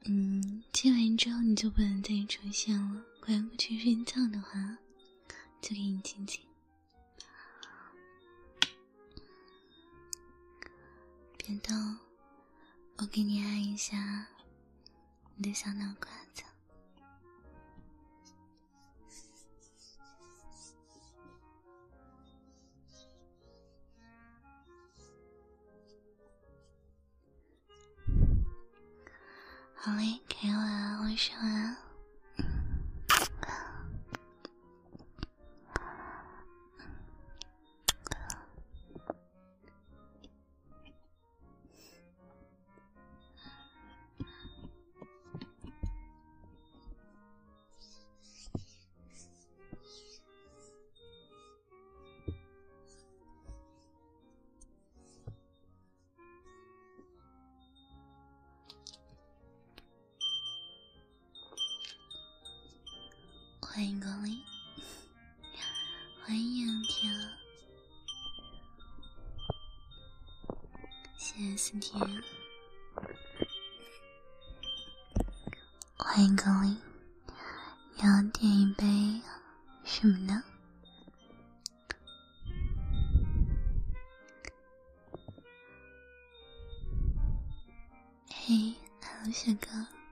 接完之后你就不能再出现了，乖不去睡觉的话，就给你亲亲。别动，我给你按一下你的小脑瓜子。好嘞，给我啊，我说啊。欢迎光临，欢迎天，谢谢思甜，欢迎光临，你要点一杯什么呢？嘿，Hello 雪哥，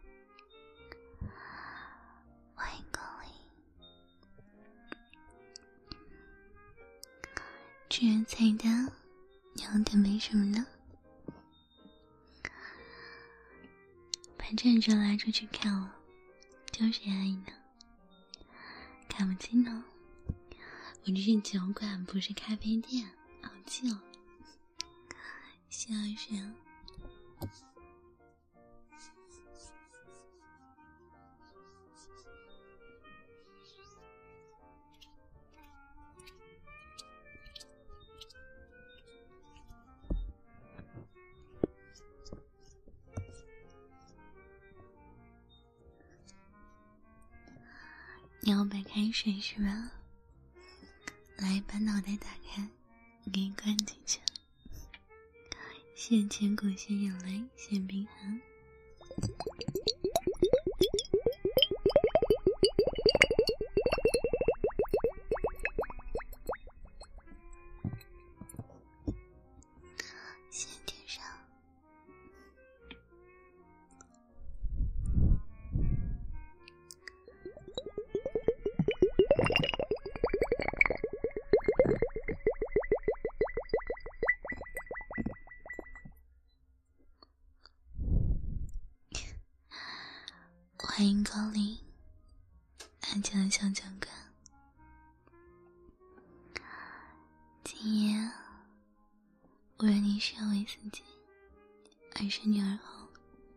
欢迎光临。吃人菜单，你要点杯什么呢？把站着拉出去看了，就是阿姨呢，看不清哦。我这是酒馆，不是咖啡店，好记哦。笑笑。你要白开水是吧？来，把脑袋打开，给你灌进去。谢谢千古，谢眼泪，谢冰寒。谢谢天上。欢迎光临安静的小酒馆。今夜无论你是要为自己还是女儿后，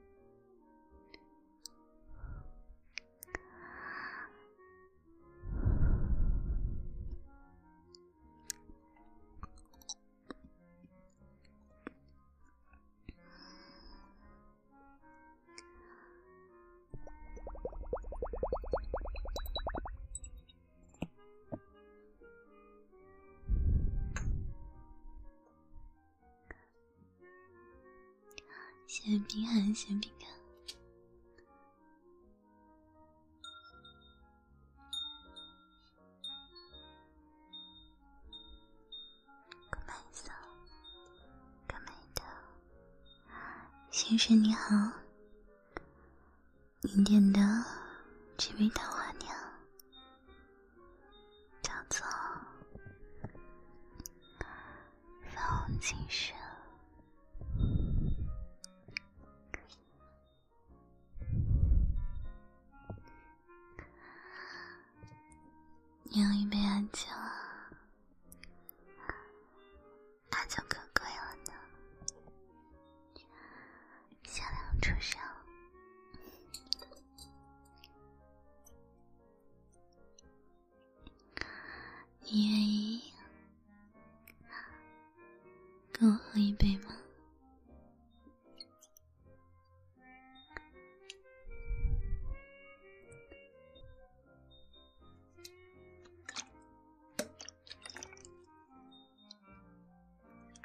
谢谢冰寒，谢谢冰寒。可白色，可美的。先生你好，您点的这杯桃花酿叫做粉红金蛇。你要一杯阿酒啊？阿酒可贵了呢，限量出售。你愿意跟我喝一杯吗？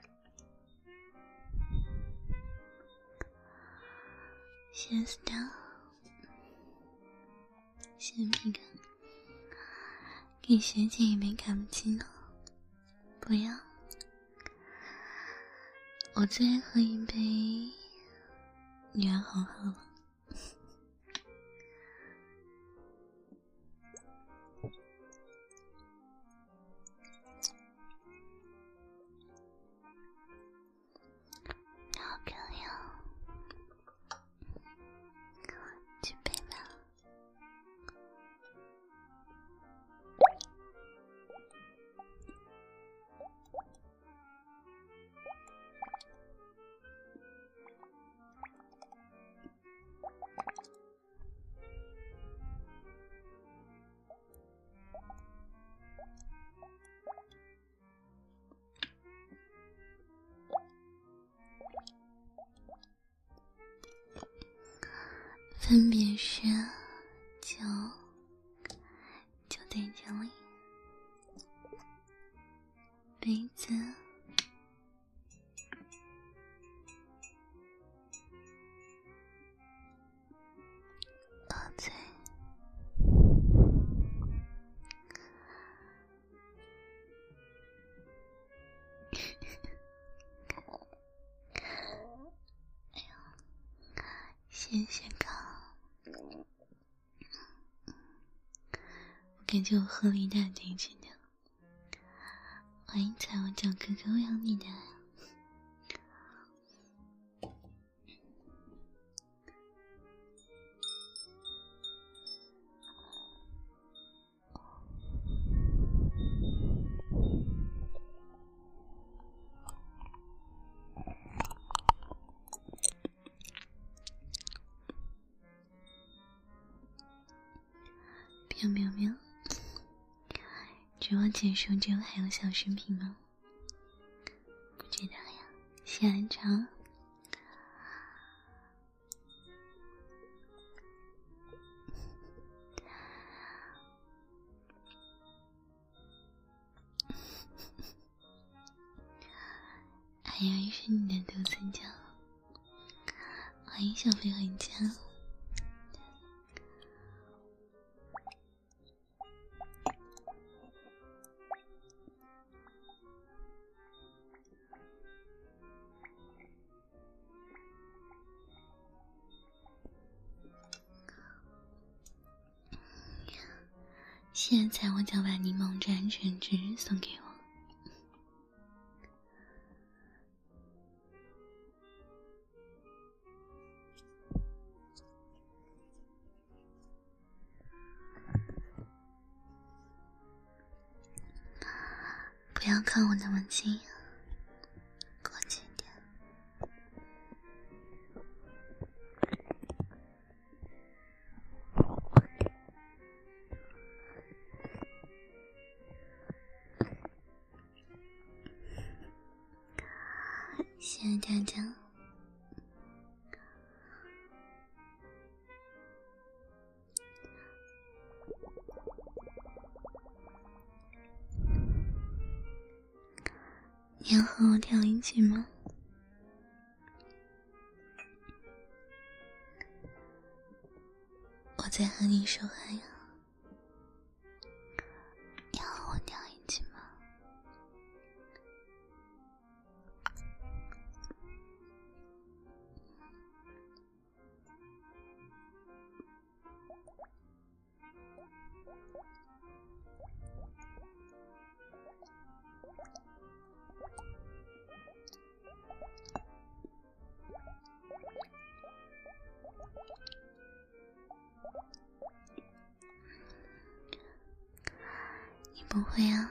谢谢 Star。 谢皮哥，给学姐一杯卡布奇诺。不要，我最爱喝一杯女儿红好了。好漂亮，去背吧。分别是9在这里，杯子对，哎呦，谢谢哥。感觉我喝了一大堆真的。欢迎在我叫哥哥养你的。喵喵喵！直播结束之后还有小视频吗？不知道呀，谢安长。还以为是你的独子叫。欢迎小飞回家。现在我就把柠檬蘸橙汁送给我。不要靠我那么近，过去一点。谢谢大家。你要和我跳一曲吗？我在和你说话呀。要和我跳一曲吗？你不会啊？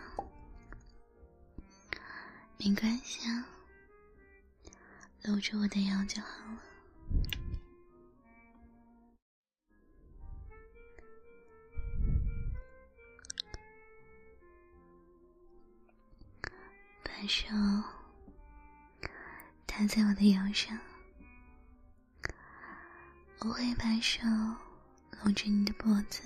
没关系啊，搂住我的腰就好了。把手搭在我的腰上，我会把手搂着你的脖子，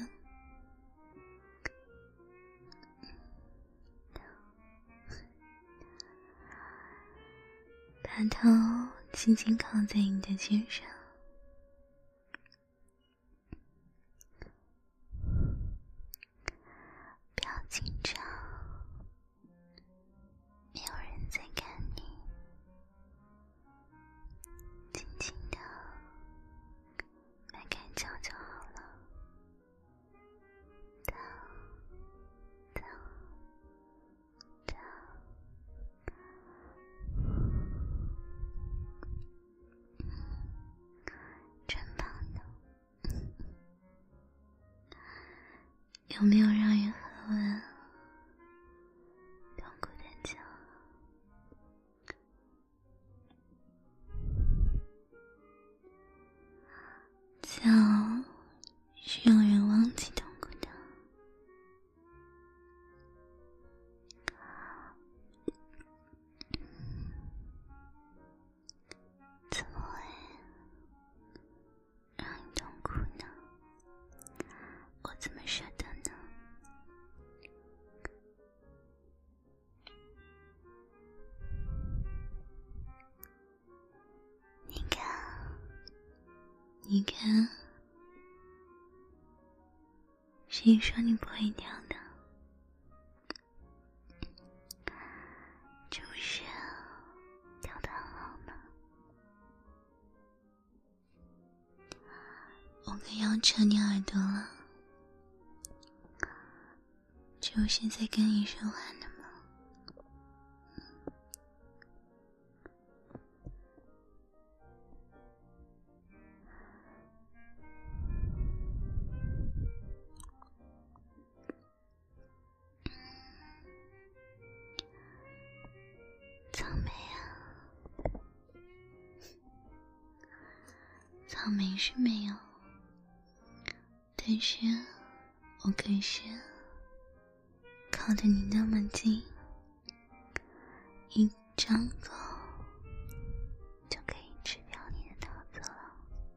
把头轻轻靠在你的肩上， 有没有让人很晚痛苦的脚？脚是让人忘记痛苦的。怎么会让你痛苦呢？我怎么舍得呢？你看，谁说你不会跳的？这不是跳得很好吗？我可要扯你耳朵了，这不是在跟你说话呢吗？草莓啊，草莓是没有，但是我可是靠得你那么近，一张口就可以吃掉你的桃子了。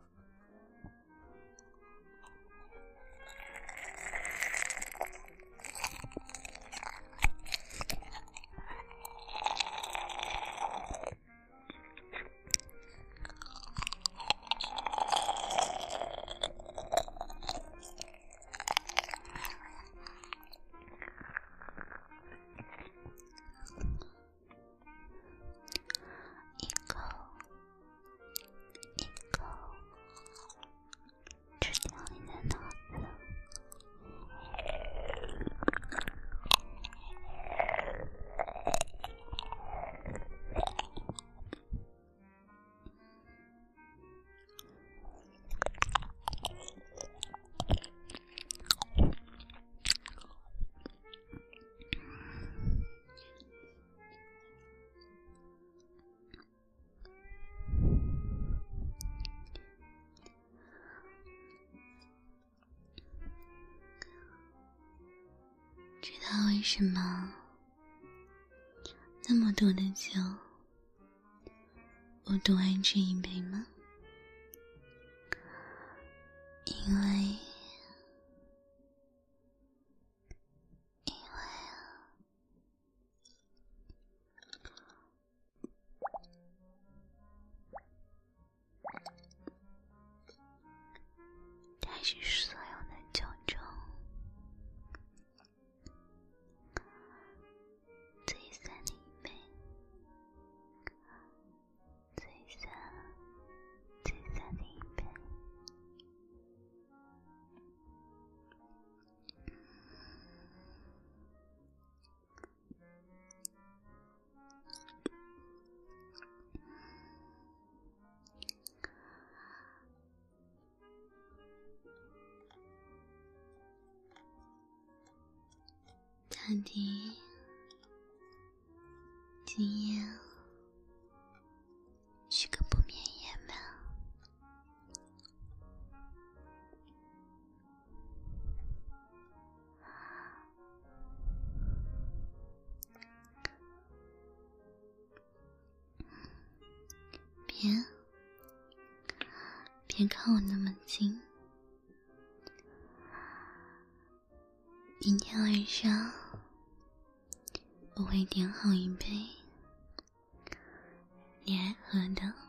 知道为什么那么多的酒我都爱这一杯吗？因为它是所有的酒中最酸的一杯，最酸的一杯。到底今夜是个不眠夜吗？别靠我那么近。明天晚上我会点好一杯你爱喝的